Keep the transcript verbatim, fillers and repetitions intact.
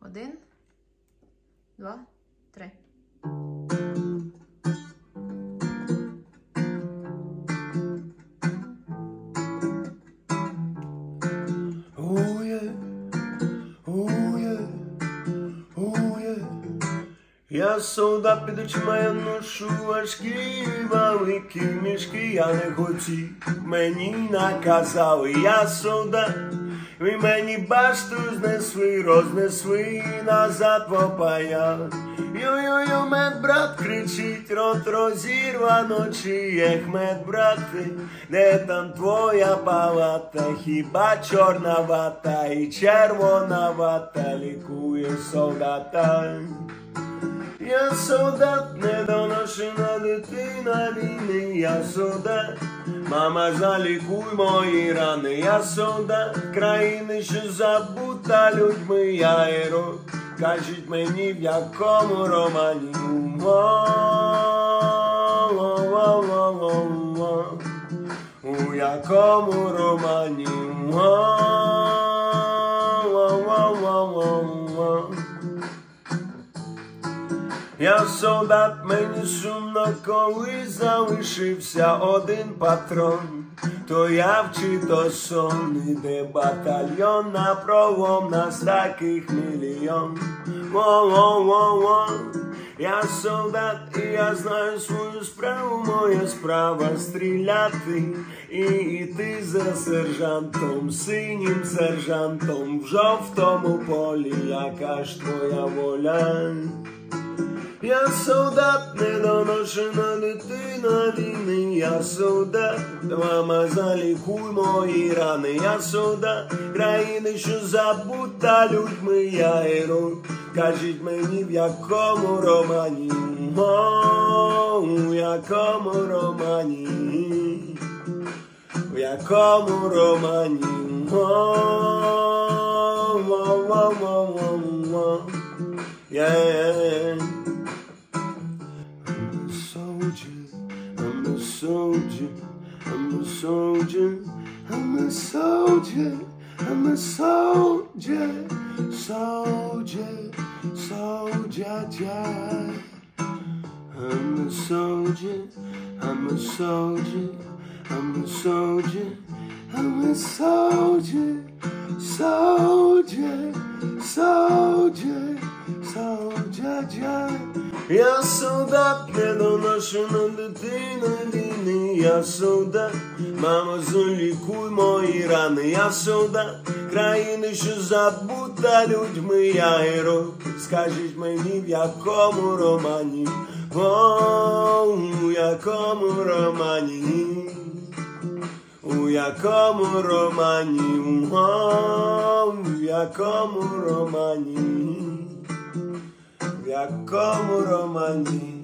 Один, два, три. Я солдат під очима, я ношу важкі великі мішки, я не хотів, мені наказали, я солдат, ви мені башту знесли, рознесли назад в опая. Йо-йо-йо, медбрат кричить, рот розірвано, чиєх медбрати, де там твоя палата, хіба чорна вата і червона вата лікує солдата. Я солдат, недоношена дитина війни, я солдат, мама, залікуй мої рани, я солдат, країни, що забута людьми, я герой, кажіть мені, в якому романі, у якому романі, я солдат, мені сумно, коли залишився один патрон. То я чи то сон, іде батальйон на пролом, нас таких мільйон. Во-во-во-во. Я солдат, і я знаю свою справу, моя справа стріляти і йти за сержантом, синім сержантом в жовтому полі, яка ж твоя воля? Я солдат, недоношена дитина війни, я солдат, мама, залікуй мої рани, я солдат, країни, що забута людьми, я герой, кажіть мені, в якому романі, о, у якому романі, в якому романі, о, о, о, о, о, о, yeah. I'm a soldier, I'm a soldier, I'm a soldier, I'm a soldier, soldier, soldier, yeah. I'm a soldier, I'm a soldier, I'm a soldier, I'm a soldier, soldier, soldier, soldier, yeah. Я солдат, недоношена дитина війни, я солдат, мамо, залікуй мої рани, я солдат, країни, що забута людьми, я герой, скажіть мені, в якому романі, о, у якому романі, у якому романі, о, у якому романі, в якому романі.